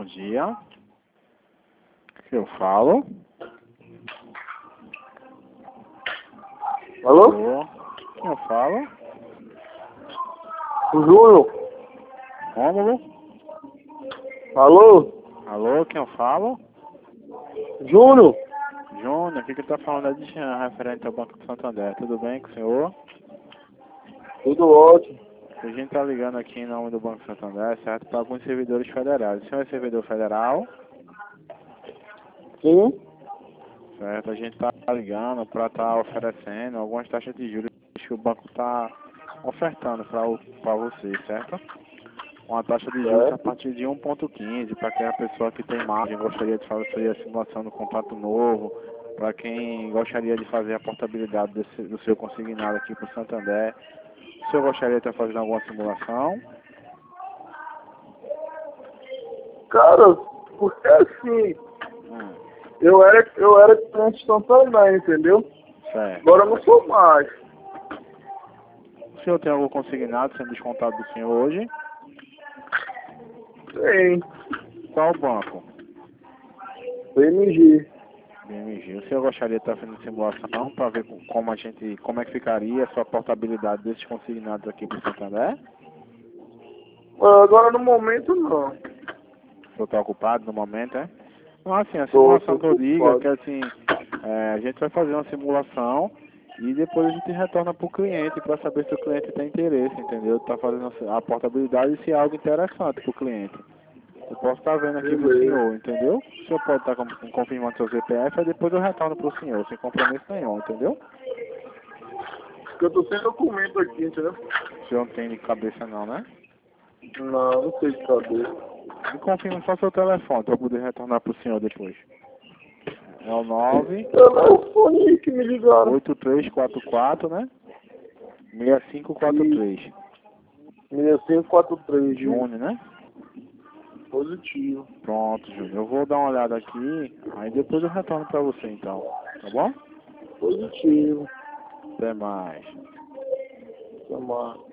bom dia. Que eu falo? Alô? Alô? Quem eu falo? O Júnior? Rômulo? Alô? Alô, quem eu falo? Júnior? Júnior, aqui que tá falando é de Jean, referente ao Banco do Santander. Tudo bem com o senhor? Tudo ótimo. A gente tá ligando aqui em nome do Banco do Santander, certo? Para alguns servidores federais. O senhor é servidor federal? Sim? Certo, a gente tá ligando para estar oferecendo algumas taxas de juros que o banco tá ofertando para você, certo? Uma taxa de juros a Certo. partir de 1,15 para aquela pessoa que tem margem, gostaria de fazer a simulação do contrato novo, para quem gostaria de fazer a portabilidade do seu consignado aqui para o Santander. O senhor gostaria de estar fazendo alguma simulação? Cara, porque assim, Hum, eu era cliente também, entendeu? certo. Agora eu não sou mais. O senhor tem algum consignado sendo descontado do senhor hoje? Sim. Qual banco? PMG. BMG. O senhor gostaria de estar fazendo simulação para ver como é que ficaria a sua portabilidade desses consignados aqui para o Santander? Agora no momento não. O senhor está ocupado no momento, é? Não, assim, a Tô simulação que eu digo é que ocupado. assim, a gente vai fazer uma simulação e depois a gente retorna para o cliente para saber se o cliente tem interesse, entendeu? Está fazendo a portabilidade e se é algo interessante para o cliente. Eu posso estar vendo aqui para o Beleza. senhor, entendeu? O senhor pode estar confirmando seu CPF, aí depois eu retorno para o senhor, sem compromisso nenhum, entendeu? Porque eu tô sem documento aqui, entendeu? O senhor não tem de cabeça não, né? Não sei de cabeça. Me confirma só seu telefone para eu poder retornar para o senhor depois. É o 9 Telefone que me ligaram. 8344, né? 6543. 6543, Júnior, né? positivo. Pronto, Júnior. Eu vou dar uma olhada aqui, aí depois eu retorno para você então. Tá bom? Positivo. Até mais. Tomara.